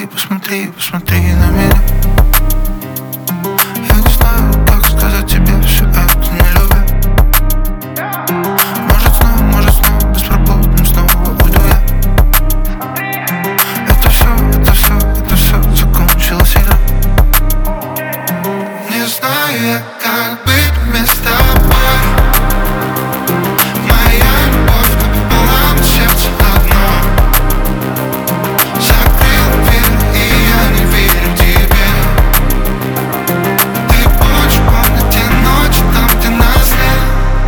Посмотри, посмотри, посмотри на меня. Я не знаю, как сказать тебе все это, не любя. Может снова беспробудным снова уйду я. Это все закончилась игра. Не знаю я, как быть вместо тобой. Моя любовь напополам, сердце одно. Закрыл дверь, и я не верю тебе. Ты хочешь помнить те ночи, там, где нас нет.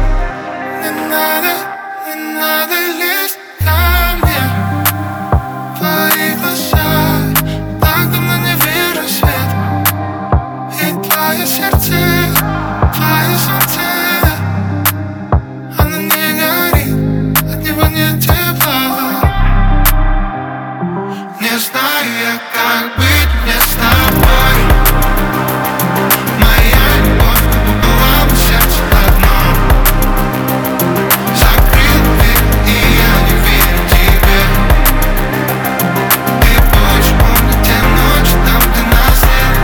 Не надо лезть ко мне. Твои глаза, так давно не вижу свет. И твое сердце, твое солнце, оно не горит, от него нет тепла. Не знаю я, как быть мне с тобой. Моя любовь напополам, сердце одно. Закрыл дверь, и я не верю тебе. Ты хочешь помнить те ночи, там, где нас нет.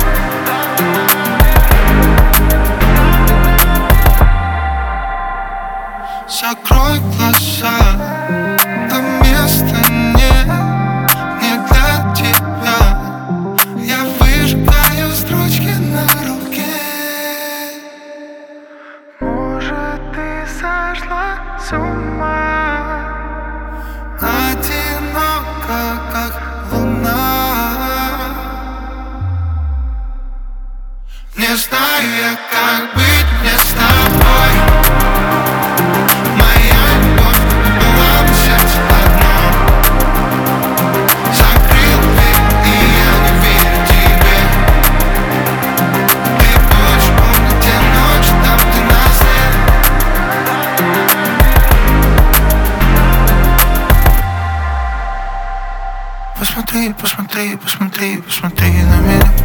Закрой глаза, там места нет, не для тебя. Я выжигаю строчки на руке. Может, ты сошла с ума, одинока, как луна. Не знаю я, как быть мне с тобой. Моя любовь напополам, сердце одно. Закрыл дверь, и я не верю тебе. Ты хочешь помнить те ночи, там, где нас нет. Посмотри, посмотри, посмотри, посмотри на меня.